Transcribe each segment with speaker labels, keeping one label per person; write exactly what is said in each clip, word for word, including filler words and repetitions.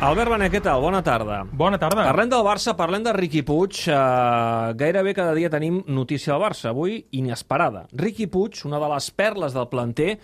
Speaker 1: Albert Benet, què tal? Bona tarda.
Speaker 2: Bona tarda.
Speaker 1: Parlem del Barça, parlem de Riqui Puig. Uh, gairebé cada dia tenim notícia del Barça. Avui, inesperada. Riqui Puig, una de les perles del planter,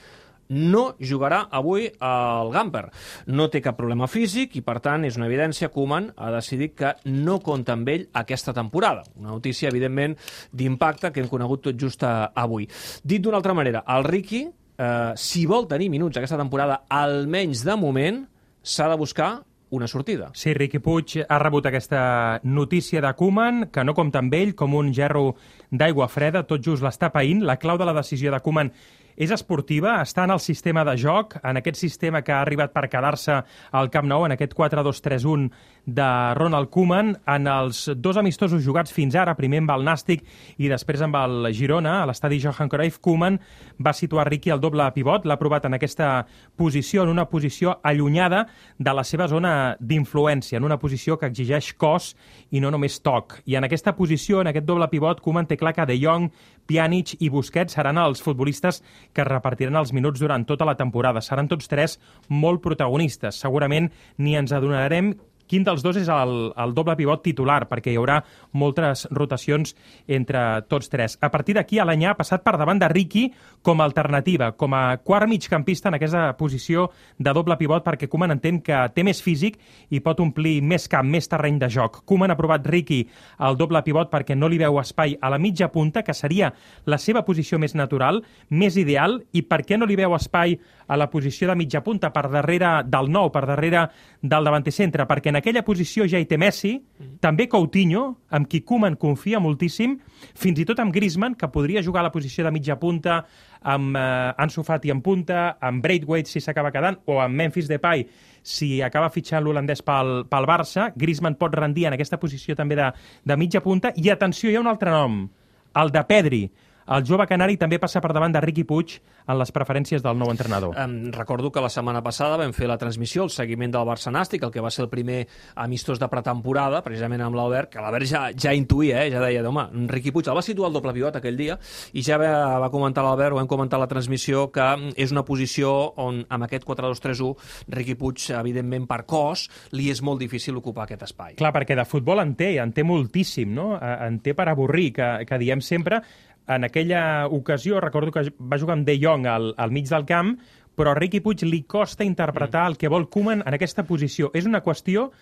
Speaker 1: no jugarà avui al Gamper. No té cap problema físic i, per tant, és una evidència. Koeman ha decidit que no compta amb ell aquesta temporada. Una notícia, evidentment, d'impacte que hem conegut tot just avui. Dit d'una altra manera, el Riqui, eh, si vol tenir minuts aquesta temporada, almenys de moment, s'ha de buscar una sortida.
Speaker 2: Sí, Riqui Puig ha rebut aquesta notícia de Koeman, que no compta amb ell, com un gerro d'aigua freda, tot just l'està païnt. La clau de la decisió de Koeman és esportiva, està en el sistema de joc, en aquest sistema que ha arribat per quedar-se al Camp Nou, en aquest quatre dos tres un de Ronald Koeman, en els dos amistosos jugats fins ara, primer amb el Nàstic i després amb el Girona, a l'estadi Johan Cruyff. Koeman va situar Riqui al doble pivot, l'ha provat en aquesta posició, en una posició allunyada de la seva zona d'influència, en una posició que exigeix cos i no només toc. I en aquesta posició, en aquest doble pivot, Koeman té clar que De Jong, Pjanic i Busquets seran els futbolistes que repartiran els minuts durant tota la temporada. Seran tots tres molt protagonistes. Segurament ni ens adonarem quin dels dos és el, el doble pivot titular, perquè hi haurà moltes rotacions entre tots tres. A partir d'aquí, Alenyà ha passat per davant de Riqui com a alternativa, com a quart migcampista en aquesta posició de doble pivot, perquè Koeman entén que té més físic i pot omplir més camp, més terreny de joc. Koeman ha provat Riqui al doble pivot perquè no li veu espai a la mitja punta, que seria la seva posició més natural, més ideal, i per què no li veu espai a la posició de mitja punta, per darrere del nou, per darrere del davanter centre, perquè en aquella posició ja hi té Messi, mm. també Coutinho, amb qui Koeman confia moltíssim, fins i tot amb Griezmann, que podria jugar a la posició de mitja punta, amb eh, Ansu Fati en punta, amb Braithwaite si s'acaba quedant, o amb Memphis Depay si acaba fitxant l'holandès pel, pel Barça. Griezmann pot rendir en aquesta posició també de, de mitja punta. I atenció, hi ha un altre nom, el de Pedri. El jove canari també passa per davant de Riqui Puig en les preferències del nou entrenador.
Speaker 1: Um, recordo que la setmana passada vam fer la transmissió, el seguiment del Barça Nàstic, el que va ser el primer amistós de pretemporada, precisament amb l'Albert, que l'Albert ja, ja intuïa, eh? ja deia, home, Riqui Puig el va situar al doble pivot aquell dia, i ja va, va comentar l'Albert, ho vam comentar a la transmissió, que és una posició on, amb aquest quatre dos tres u, Riqui Puig, evidentment, per cos, li és molt difícil ocupar aquest espai.
Speaker 2: Clar, perquè de futbol en té, en té moltíssim, no? En té per avorrir, que, que diem sempre. En aquella ocasió, recordo que va jugar amb De Jong al, al mig del camp, però a Riqui Puig li costa interpretar el que vol Koeman en aquesta posició. És una qüestió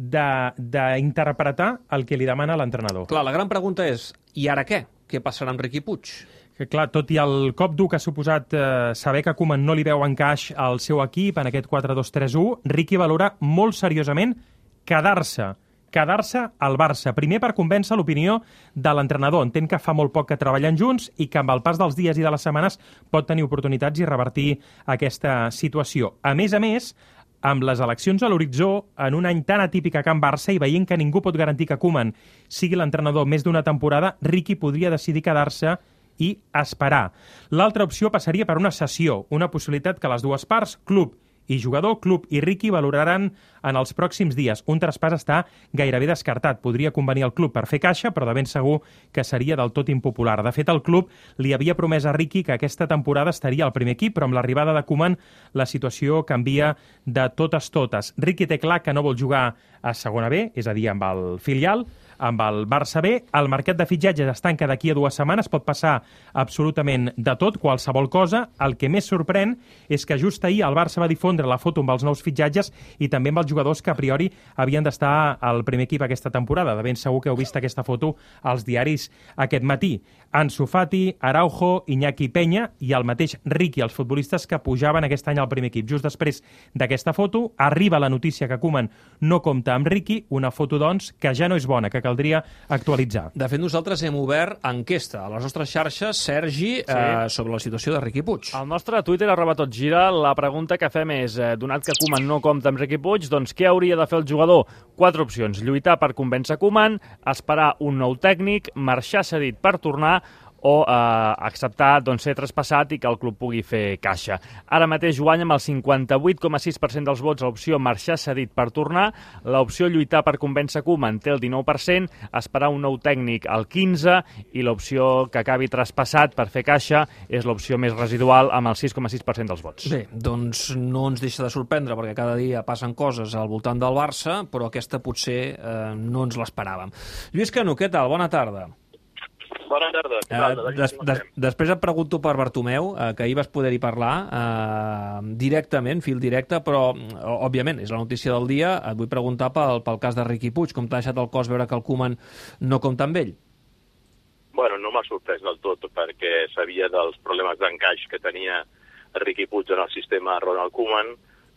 Speaker 2: d'interpretar el que li demana l'entrenador.
Speaker 1: Clar, la gran pregunta és, i ara què? Què passarà amb Riqui Puig?
Speaker 2: Que, clar, tot i el cop dur que ha suposat eh, saber que Koeman no li veu encaix al seu equip en aquest quatre dos tres u, Riqui valora molt seriosament quedar-se quedar-se al Barça. Primer, per convèncer l'opinió de l'entrenador. Entén que fa molt poc que treballen junts i que amb el pas dels dies i de les setmanes pot tenir oportunitats i revertir aquesta situació. A més a més, amb les eleccions a l'horitzó, en un any tan atípic a Can Barça i veient que ningú pot garantir que Koeman sigui l'entrenador més d'una temporada, Riqui podria decidir quedar-se i esperar. L'altra opció passaria per una cessió, una possibilitat que les dues parts, club i jugador, club i Riqui, valoraran en els pròxims dies. Un traspàs està gairebé descartat. Podria convenir al club per fer caixa, però de ben segur que seria del tot impopular. De fet, el club li havia promès a Riqui que aquesta temporada estaria al primer equip, però amb l'arribada de Koeman la situació canvia de totes totes. Riqui té clar que no vol jugar a segona B, és a dir, amb el filial, amb el Barça B. El mercat de fitxatges es tanca d'aquí a dues setmanes, pot passar absolutament de tot, qualsevol cosa. El que més sorprèn és que just ahir el Barça va difondre la foto amb els nous fitxatges i també amb els jugadors que a priori havien d'estar al primer equip aquesta temporada. De ben segur que heu vist aquesta foto als diaris aquest matí. Ansu Fati, Araujo, Iñaki Peña i el mateix Riqui, els futbolistes que pujaven aquest any al primer equip. Just després d'aquesta foto arriba la notícia que Koeman no compta amb Riqui, una foto, doncs, que ja no és bona, que caldria actualitzar.
Speaker 1: De fet, nosaltres hem obert enquesta a les nostres xarxes, Sergi, sí. eh, sobre la situació de Riqui Puig.
Speaker 3: Al nostre Twitter, arroba tot gira, la pregunta que fem és, eh, donat que Koeman no compta amb Riqui Puig, doncs què hauria de fer el jugador? Quatre opcions: lluitar per convèncer Koeman, esperar un nou tècnic, marxar cedit per tornar o eh, acceptar doncs, ser traspassat i que el club pugui fer caixa. Ara mateix guanya amb el cinquanta-vuit coma sis per cent dels vots l'opció marxar cedit per tornar, l'opció lluitar per convèncer Koeman té el dinou per cent, esperar un nou tècnic al quinze per cent i l'opció que acabi traspassat per fer caixa és l'opció més residual amb el sis coma sis per cent dels vots.
Speaker 1: Bé, doncs no ens deixa de sorprendre perquè cada dia passen coses al voltant del Barça, però aquesta potser eh, no ens l'esperàvem. Lluís Cano, què tal? Bona tarda.
Speaker 4: Bona tarda.
Speaker 1: Uh, des, des, després et pregunto per Bartomeu, uh, que ahir vas poder-hi parlar uh, directament, fil directe, però, uh, òbviament, és la notícia del dia. Et vull preguntar pel, pel cas de Riqui Puig. Com t'ha deixat el cos veure que el Koeman no compta amb ell?
Speaker 4: Bueno, no m'ha sorprès del tot, perquè sabia dels problemes d'encaix que tenia Riqui Puig en el sistema Ronald Koeman.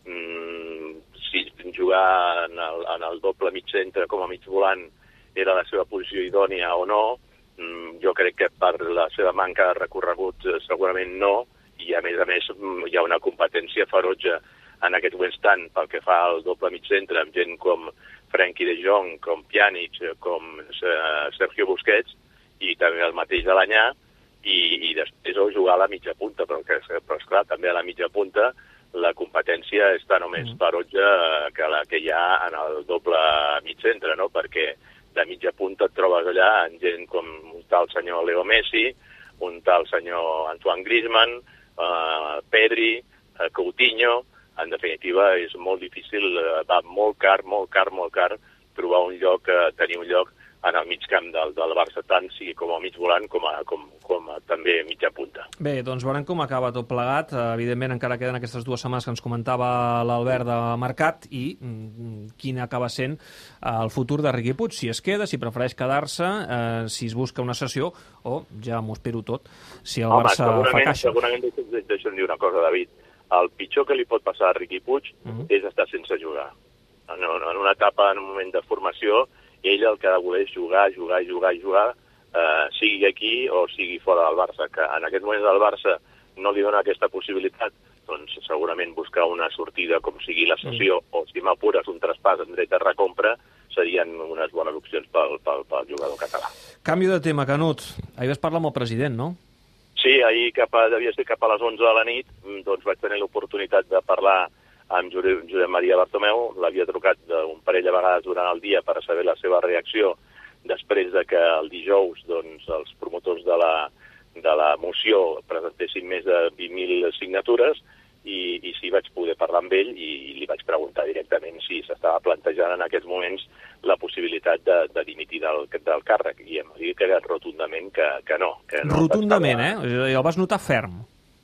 Speaker 4: Mm, si jugar en el, en el doble mig centre com a mig volant era la seva posició idònia o no. Jo crec que per la seva manca de recorregut segurament no, i a més a més hi ha una competència ferotge en aquest moment tant pel que fa al doble mig centre amb gent com Frenkie de Jong, com Pjanic, com Sergio Busquets i també el mateix de l'Anyà, i, i després o jugar a la mitja punta, però, que, però esclar, també a la mitja punta la competència és tan o més ferotge que la que hi ha en el doble mig centre, no? Perquè de mitja punta et trobes allà en gent com un tal senyor Leo Messi, un tal senyor Antoine Griezmann, uh, Pedri, uh, Coutinho. En definitiva, és molt difícil, uh, va molt car, molt car, molt car trobar un lloc, uh, tenir un lloc en el mig camp del, del Barça, tant sigui com a mig volant com, a, com, com a, també mitja punta.
Speaker 1: Bé, doncs veurem com acaba tot plegat. Evidentment encara queden aquestes dues setmanes que ens comentava l'Albert de mercat i mm, quin acaba sent el futur de Riqui Puig, si es queda, si prefereix quedar-se, eh, si es busca una sessió o, ja m'ho espero tot, si el
Speaker 4: Home,
Speaker 1: Barça fa caixa.
Speaker 4: Segurament, segurament deixa'm dir una cosa, David. El pitjor que li pot passar a Riqui Puig uh -huh. és estar sense jugar. En, en una etapa, en un moment de formació, ell el que ha de voler és jugar, jugar, jugar, jugar, eh, sigui aquí o sigui fora del Barça. Que en aquest moment del Barça no li dona aquesta possibilitat, doncs segurament buscar una sortida com sigui la sessió mm. o, si m'apures, un traspàs en dret de recompra, serien unes bones opcions pel, pel, pel jugador català.
Speaker 1: Canvi de tema, Canut. Ahir vas parlar amb el president, no?
Speaker 4: Sí, ahir cap a, devia ser cap a les onze de la nit, doncs vaig tenir l'oportunitat de parlar amb Josep Maria Bartomeu. L'havia trucat un parell de vegades durant el dia per saber la seva reacció després de que el dijous doncs, els promotors de la, de la moció presentessin més de vint mil signatures i, i sí, vaig poder parlar amb ell i, i li vaig preguntar directament si s'estava plantejant en aquests moments la possibilitat de, de dimitir del, del càrrec, i em va dir que rotundament que, que no. Que no
Speaker 1: rotundament,
Speaker 4: estava...
Speaker 1: eh? El vas notar ferm.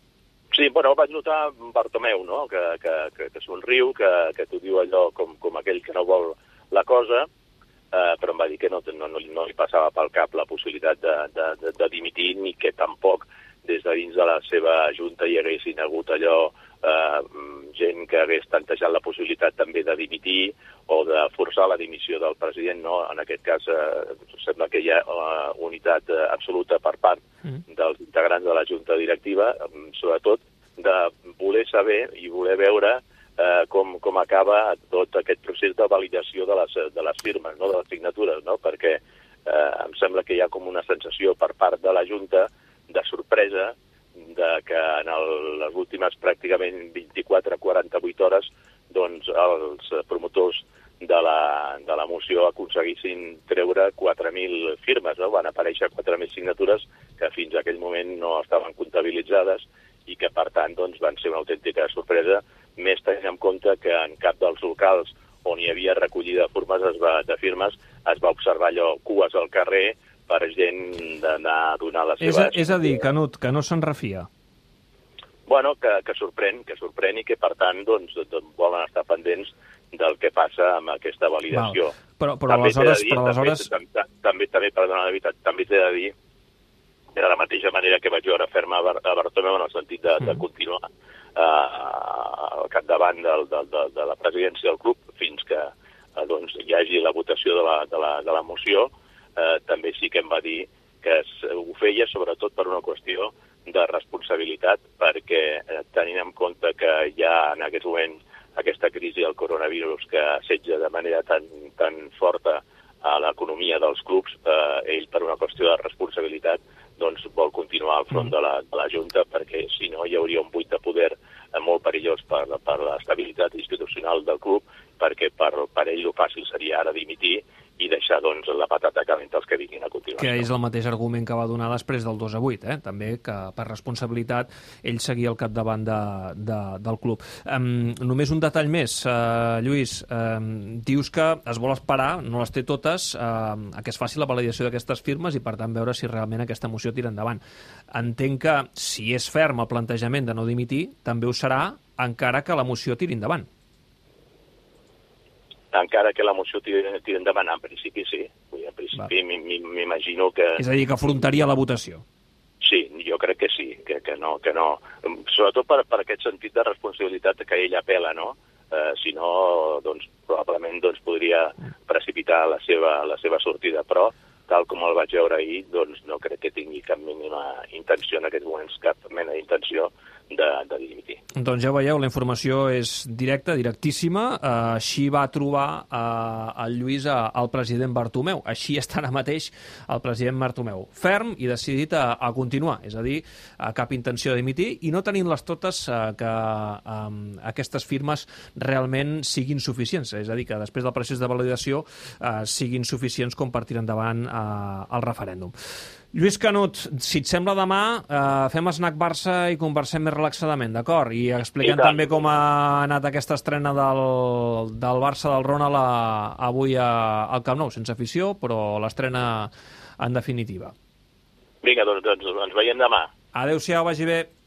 Speaker 4: Sí, bueno, vaig notar Bartomeu, no?, que, que, que, que somriu, que, que t'ho diu allò com, com aquell que no vol la cosa, eh, però em va dir que no, no, no, no li passava pel cap la possibilitat de, de, de, de dimitir, ni que tampoc des de dins de la seva junta hi haguessin hagut allò, eh, gent que hagués plantejat la possibilitat també de dimitir o de forçar la dimissió del president, no? En aquest cas eh, sembla que hi ha uh, unitat uh, absoluta per part mm. dels integrants de la junta directiva, um, sobretot de voler saber i voler veure uh, com, com acaba tot aquest procés de validació de les, de les firmes, no? De les signatures, no? Perquè uh, em sembla que hi ha com una sensació per part de la junta de sorpresa de que en el, les últimes pràcticament vint-i-quatre a quaranta-vuit hores doncs els promotors de la, de la moció aconseguissin treure quatre mil firmes, no? Van aparèixer quatre mil signatures que fins a aquell moment no estaven comptabilitzades i que, per tant, doncs, van ser una autèntica sorpresa, més tenint en compte que en cap dels locals on hi havia recollida de firmes es va, de firmes es va observar allò, cues al carrer per gent d'anar a donar les
Speaker 1: és
Speaker 4: seves...
Speaker 1: A, és a dir, Canut, que no se'n refia.
Speaker 4: Bueno, que, que sorprèn, que sorprèn i que, per tant, doncs, doncs volen estar pendents del que passa amb aquesta validació.
Speaker 1: Val. Però, però també aleshores... Dir, però aleshores...
Speaker 4: També, també, també, també, perdona, David, també t'he de dir, de la mateixa manera que vaig veure ferma a Bartomeu en el sentit de, de continuar uh, al capdavant del, del, de, de la presidència del club fins que uh, doncs, hi hagi la votació de la, de la, de la moció, uh, també sí que em va dir que es, ho feia sobretot per una qüestió de responsabilitat, perquè eh, tenint en compte que hi ha en aquest moment aquesta crisi del coronavirus que assetja de manera tan, tan forta a l'economia dels clubs, eh, ell per una qüestió de responsabilitat doncs vol continuar al front de la, de la Junta, perquè si no hi hauria un buit de poder molt perillós per, per l'estabilitat institucional del club, perquè per, per ell el fàcil seria ara dimitir i deixar doncs, la patata calenta als que vinguin a continuació.
Speaker 1: Que és el mateix argument que va donar després del dos a vuit, eh? També que per responsabilitat ell seguia al capdavant de, de, del club. Um, només un detall més, uh, Lluís, um, dius que es vol esperar, no les té totes, uh, a que es faci la validació d'aquestes firmes i per tant veure si realment aquesta moció tira endavant. Entenc que si és ferm el plantejament de no dimitir, també ho serà encara que la moció tiri endavant.
Speaker 4: Encara que la moció tiri, tiri endavant, en principi sí. En principi m'imagino que...
Speaker 1: És a dir, que afrontaria la votació.
Speaker 4: Sí, jo crec que sí, que, que no, que no. Sobretot per, per aquest sentit de responsabilitat que ell apela, no? Eh, si no, doncs, probablement doncs, podria precipitar la seva, la seva sortida, però tal com el vaig veure ahir, doncs no crec que tingui cap mínima intenció en aquests moments, cap mena d'intenció de, de dimitir.
Speaker 1: Doncs ja ho veieu, la informació és directa, directíssima. Uh, així va trobar uh, el Lluís uh, el president Bartomeu. Així està ara mateix el president Bartomeu. Ferm i decidit a, a continuar, és a dir, a cap intenció de dimitir i no tenint-les totes uh, que um, aquestes firmes realment siguin suficients, és a dir, que després del procés de validació uh, siguin suficients com per tirar endavant uh, el referèndum. Lluís Canut, si et sembla demà, eh, fem Snack Barça i conversem més relaxadament, d'acord? I expliquem I també com ha anat aquesta estrena del, del Barça del Ronald a, avui a, al Camp Nou, sense afició, però l'estrena en definitiva.
Speaker 4: Vinga, doncs, doncs ens veiem demà.
Speaker 1: Adéu-siau, vagi bé.